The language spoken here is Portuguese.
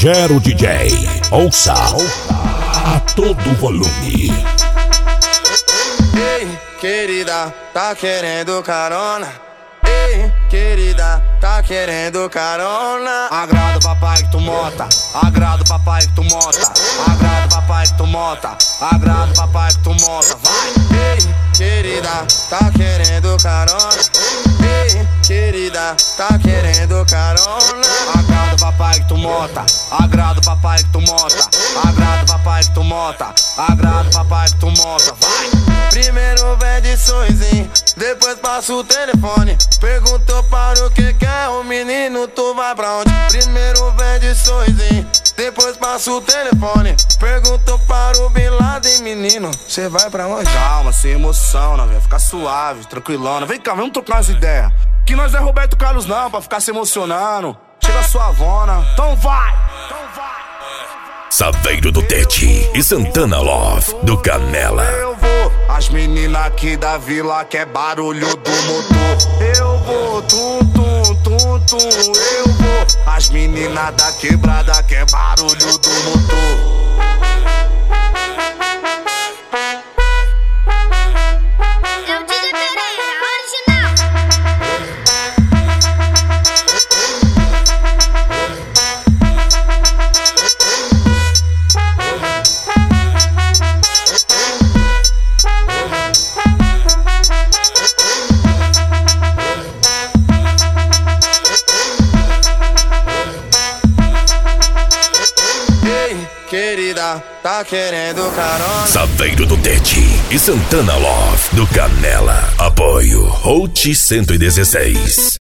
Gero DJ. Ouça a todo volume. Ei, querida, tá querendo carona? Ei, querida, tá querendo carona? Agrada o papai que tu mota, agrada o papai que tu mota, agrada o papai que tu mota, agrada o papai que tu mota, vai! Ei, querida, tá querendo carona? Ei, querida, tá querendo carona? Agrada o papai que tu mota, agrada o papai que tu mota, agrada o papai que tu mota, agrada o papai que tu mota, vai! Primeiro vende sorrisinho, depois passa o telefone. Perguntou para o que quer o menino, tu vai pra onde? Primeiro vende sorrisinho, depois passa o telefone. Perguntou para o Bin Laden, menino, cê vai pra onde? Calma, sem emoção, não, velho, fica suave, tranquilona. Vem cá, vamos trocar umas ideias. Que nós não é Roberto Carlos não, pra ficar se emocionando. Chega suavona, então vai, então vai. Saveiro do Tete e Santana Love do Canela. Eu vou, as meninas aqui da vila quer barulho do motor. Eu vou, tum, tum, tum, tum. Eu vou, as meninas da quebrada quer barulho do motor. Querida, tá querendo carona? Saveiro do Tete e Santana Love do Canela. Apoio Hot 116.